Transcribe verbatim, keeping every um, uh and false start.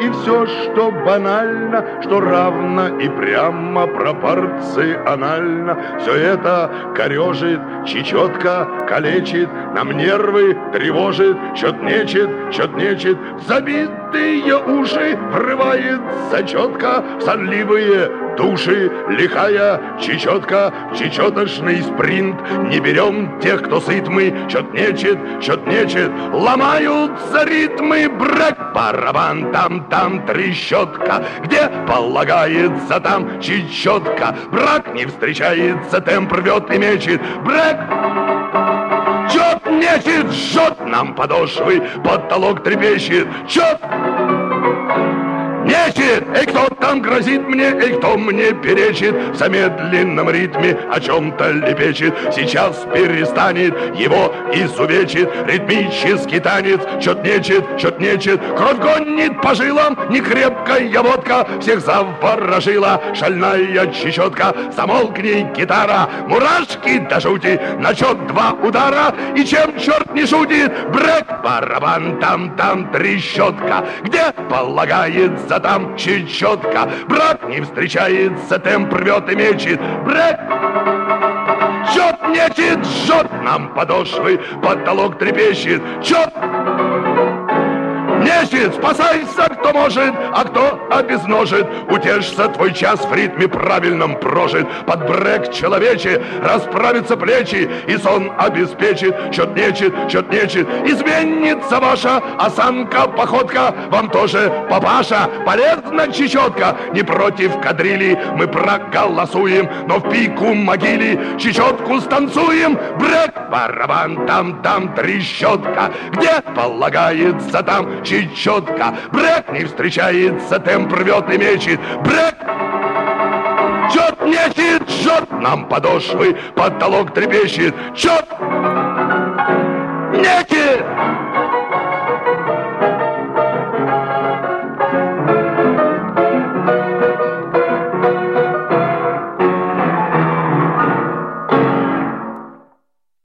и все, что банально, что равно и прямо пропорционально, все это корежит, чечетко калечит, нам нервы тревожит, чет нечет, чет нечет, забитые уши врывается четко в сонливые души, лихая чечетка, чечеточный спринт, не берем тех, кто сыт мы, чет нечет, чет нечет, ломаются ритмы, брак, барабан, там-там трещотка, где полагается там чечетка, брак не встречается, темп рвет и мечет, брак, чет нечет, жжет нам подошвы, потолок трепещет, чет нечет, эй, кто там грозит мне, эй, кто мне перечит, в замедленном ритме о чем-то лепечет, сейчас перестанет, его изувечит, ритмический танец, чет нечет, чет нечет, кровь гонит по жилам, не крепкая водка, всех заворожила шальная чечетка, замолкни, гитара, мурашки до жути, на чет два удара, и чем черт не шутит, брэк, барабан, там-там трещотка, где полагается там чечетка, брак не встречается, темп рвет и мечет, брак, чет нечет, жжет нам подошвы, потолок трепещет, чет нечет, спасайся, кто может, а кто обезножит, утешься, твой час в ритме правильном прожит, под брэк человече расправятся плечи, и сон обеспечит, чет нечет, чет нечет, изменится ваша осанка, походка, вам тоже, папаша, полезна чечетка, не против кадрили, мы проголосуем, но в пику могиле чечетку станцуем, брэк, барабан, там-там трещотка, где полагается там чечетка, брэк не встречается, темп рвет и мечет, брэк, чет нечет, жжет нам подошвы, потолок трепещет, чет нечет.